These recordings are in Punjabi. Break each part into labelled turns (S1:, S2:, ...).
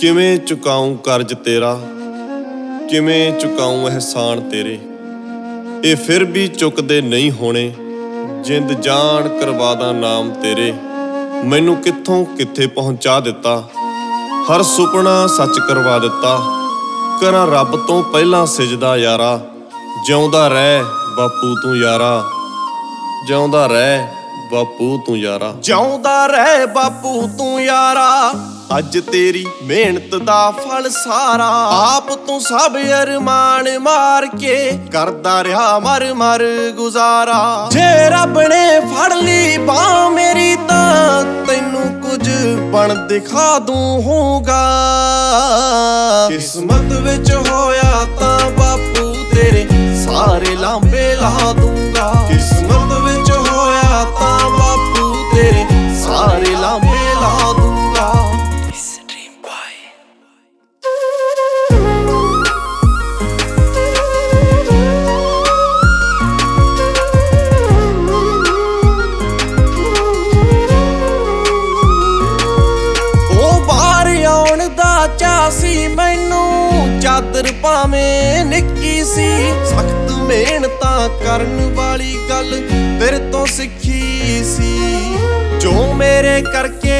S1: ਕਿਵੇਂ ਚੁਕਾਊਂ ਕਰਜ਼ ਤੇਰਾ, ਕਿਵੇਂ ਚੁਕਾਊਂ ਅਹਿਸਾਨ ਤੇਰੇ। ਇਹ ਫਿਰ ਵੀ ਚੁੱਕਦੇ ਨਹੀਂ ਹੋਣੇ, ਜਿੰਦ ਜਾਨ ਕਰਵਾਦਾ ਨਾਮ ਤੇਰੇ। ਮੈਨੂੰ ਕਿੱਥੋਂ ਕਿੱਥੇ ਪਹੁੰਚਾ ਦਿੱਤਾ, ਹਰ ਸੁਪਨਾ ਸੱਚ ਕਰਵਾ ਦਿੱਤਾ। ਕਰਾਂ ਰੱਬ ਤੋਂ ਪਹਿਲਾਂ ਸਿਜਦਾ ਯਾਰਾ, ਜਿਉਂਦਾ ਰਹਿ ਬਾਪੂ ਤੂੰ ਯਾਰਾ, ਜਿਉਂਦਾ ਰਹਿ ਬਾਪੂ ਤੂੰ ਯਾਰਾ।
S2: ਜਿਉਂਦਾ ਰਹਿ ਬਾਪੂ ਤੂੰ ਯਾਰਾ, ਅੱਜ ਤੇਰੀ ਮਿਹਨਤ ਦਾ ਫਲ ਸਾਰਾ। ਆਪ ਤੂੰ ਸਭ ਅਰਮਾਨ ਮਾਰ ਕੇ ਕਰਦਾ ਰਿਹਾ ਮਰ ਮਰ ਗੁਜ਼ਾਰਾ। ਜੇ ਰੱਬ ਨੇ ਫੜ ਲਈ ਬਾਂਹ ਮੇਰੀ ਤਾਂ ਤੈਨੂੰ ਕੁਝ ਬਣ ਦਿਖਾ ਦੂੰ ਹੋਊਗਾ। ਕਿਸਮਤ ਵਿੱਚ ਹੋਇਆ ਤਾਂ ਬਾਪੂ ਤੇਰੇ ਸਾਰੇ ਲਾਂਬੇ ਲਾ ਦੂੰਗਾ। ਕਿਸਮਤ ਵਿੱਚ ਹੋਇਆ ਤਾਂ ਬਾਪੂ ਤੇਰੇ ਸਾਰੇ ਲਾਂਬੇ ਲਾ ਦੂੰਗਾ। ਚਾਅ ਸੀ ਮੈਨੂੰ ਚਾਦਰ ਭਾਵੇਂ ਨਿੱਕੀ ਸੀ, ਸਖਤ ਮਿਹਨਤਾਂ ਕਰਨ ਵਾਲੀ ਗੱਲ ਤੇਰੇ ਤੋਂ ਸਿੱਖੀ ਸੀ। ਜੋ ਮੇਰੇ ਕਰਕੇ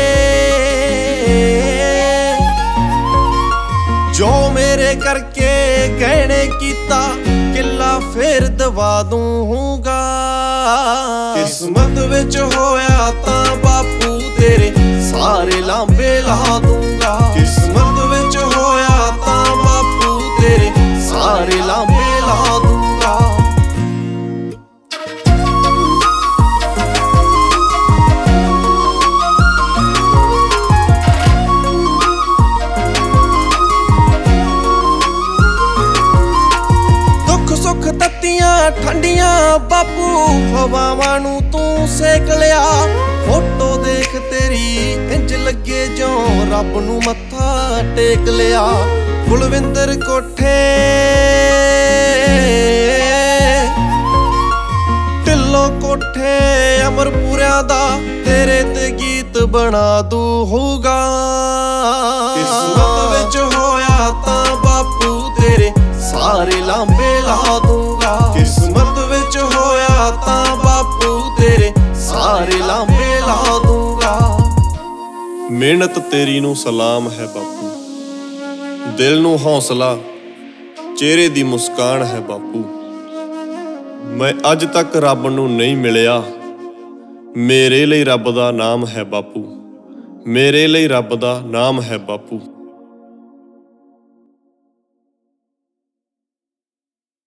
S2: ਗਹਿਣੇ ਕੀਤਾ ਕਿੱਲਾ ਫੇਰ ਦਵਾ ਦੂੰਗਾ। ਕਿਸਮਤ ਵਿੱਚ ਹੋਇਆ ਤਾਂ ਬਾਪੂ ਤੇਰੇ ਸਾਰੇ ਲਾਂਬੇ ਲਾ ਦੂੰਗਾ। ਕਿਸਮਤ ਵਿੱਚ ਹੋਇਆ ਤਾਂ ਬਾਪੂ ਤੇਰੇ ਸਾਰੇ ਲਾਂਬੇ ਲਾ ਦੂੰਗਾ। ਦੁੱਖ ਸੁੱਖ ਤੱਤੀਆਂ ਠੰਡੀਆਂ ਬਾਪੂ ਹਵਾਵਾਂ ਨੂੰ ਤੂੰ ਸੇਕ ਲਿਆ। ਫੋਟੋ ਦੇਖ ਤੇਰੀ ਇੰਜ ਲੱਗੇ ਜਿਉਂ ਰੱਬ ਨੂੰ ਮੱਥਾ ਟੇਕ ਲਿਆ। ਕੁਲਵਿੰਦਰ ਕੋਠੇ ਢਿੱਲੋਂ ਕੋਠੇ ਅਮਰਪੁਰਿਆਂ ਦਾ ਤੇਰੇ ਤੇ ਗੀਤ ਬਣਾ ਦੂੰਗਾ। ਕਿਸਮਤ ਵਿੱਚ ਹੋਇਆ ਤਾਂ ਬਾਪੂ ਤੇਰੇ ਸਾਰੇ ਲਾਂਬੇ ਲਾ ਦੂੰਗਾ। ਕਿਸਮਤ ਵਿੱਚ ਹੋਇਆ ਤਾਂ ਬਾਪੂ ਤੇਰੇ ਸਾਰੇ ਲਾਂਬੇ ਲਾ ਦੂੰਗਾ।
S1: ਮਿਹਨਤ ਤੇਰੀ ਨੂੰ ਸਲਾਮ ਹੈ ਬਾਪੂ, ਦਿਲ ਨੂੰ ਹੌਸਲਾ ਚਿਹਰੇ ਦੀ ਮੁਸਕਾਨ ਹੈ ਬਾਪੂ। ਮੈਂ ਅੱਜ ਤੱਕ ਰੱਬ ਨੂੰ ਨਹੀਂ ਮਿਲਿਆ, ਮੇਰੇ ਲਈ ਰੱਬ ਦਾ ਨਾਮ ਹੈ ਬਾਪੂ, ਮੇਰੇ ਲਈ ਰੱਬ ਦਾ ਨਾਮ ਹੈ ਬਾਪੂ।